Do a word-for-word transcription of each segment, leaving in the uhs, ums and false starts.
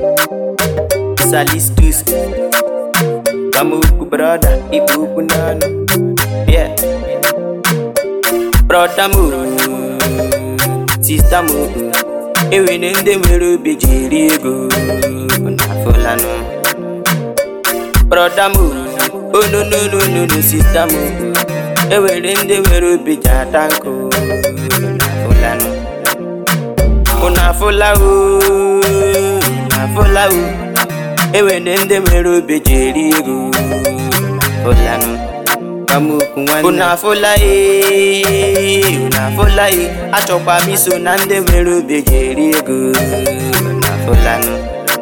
Salistus Kamuku brother, ibu punano. Yeah. Brother mu, sister mu. Ewe nende mero bejiri ego. Unafulano. Brother mu, oh no no no no no sister mu. Ewe nende mero bejatanko. Unafulano. Unafula u, unafula u. Ewe nende mero bejiri ego. Unafulano. Unafula e, unafula e. Achokwa miso nande mero bejiri ego. Unafula no.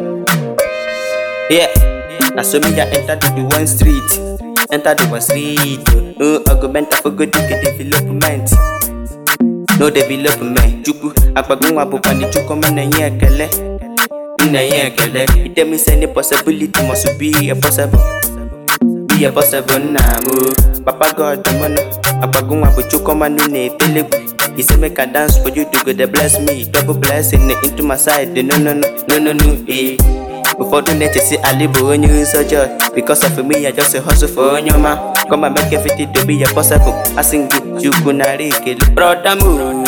Yeah, na so me ya enter to the one street, enter the one street. No argument for good development, no development. Chuku akpagunwa popani chuko mana yekele, na yekele. It tell me say the possibility must be a possible. Be a possible namu. Papa God the money. Apagunwa buchuko manu ne telebu. He say make a dance for you to go to bless me. Double blessing into my side. No no no no no no. Eh. Before the net say I live on you so joy. Because of me I just a hustle for your man. Come and make everything to be a possible. I sing it you gonna kill. Brother mu,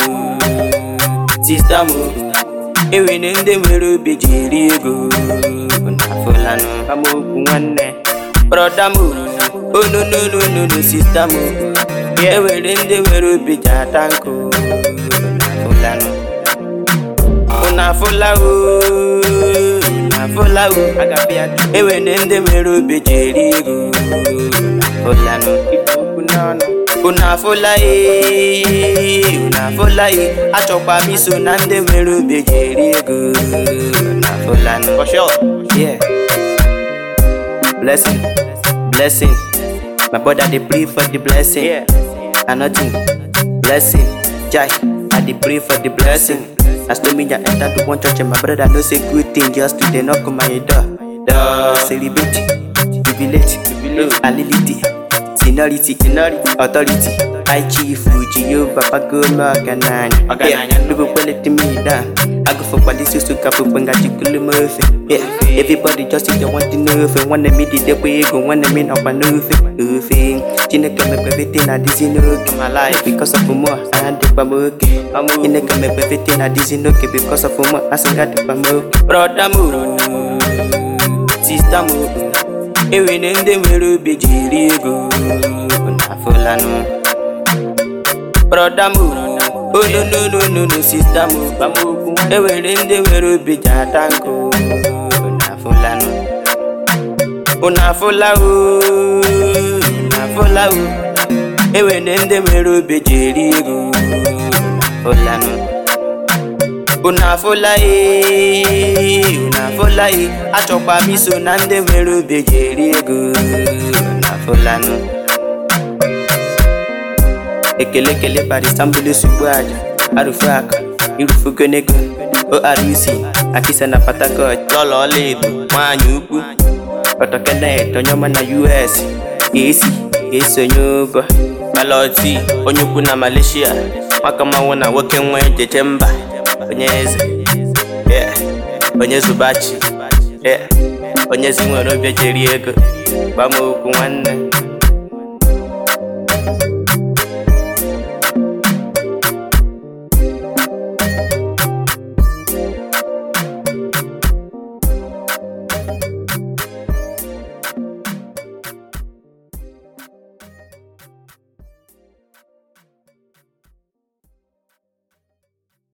sister mu. Ewe nende mero bejiri ego. Unafulano. Kamu kuwane. Brother mu, oh no no no no no sister mu. Yeah, we nende mero bejatanko. Unafulano. Unafula u, unafula u. Agapia. Ewe nende mero bejiri ego. Unafulano. Ibukunano. Unafula e, unafula e. Achokwa miso nande mero bejiri ego. Unafulano. For sure. Yeah. Blessing, blessing. My brother they pray for the blessing. Yeah. And nothing. Blessing. Jai. I they pray for the blessing. As to me I enter the one church and my brother no say good thing just to they knock on my door. Door. Celebrate, jubilate, alility, seniority, authority. I chief Fuji, you papa go Magananya. Yeah. People let me down. I go for police to cap up and got you cool Murphy. Yeah, everybody just if they want to know if they want to meet the way go want to meet up a new thing. China come up everything I didn't know my life because of more. I had the pamoke. In the come up everything I didn't know because of more. I sang at the pamoke. Brother mu, sister mu. Ewe nende mero bejiri ego. Unafulano. Brother mu, oh no no no no no sister mu. Ewe nende mero bejatanko. Unafulano. Unafula u, unafula u. Ewe nende mero bejiri ego. Unafulano. Unafula e, unafula e. Achokwa miso nande mero bejiri ego. Unafulano. Ekele kele pari sambule subuaja. Arufaka, irufu kenego. O arusi, akisa na patako. Lolo lebu, mwanyuku. Otokene tonyoma na U S. Esi, esi onyuko. Maloti, onyuku na Malaysia. Makama wana woke mwe jechemba. Onyeze, yeah. Onyeze bachi, yeah. Onyeze mwe robya jeri ego. Bamu kumwane.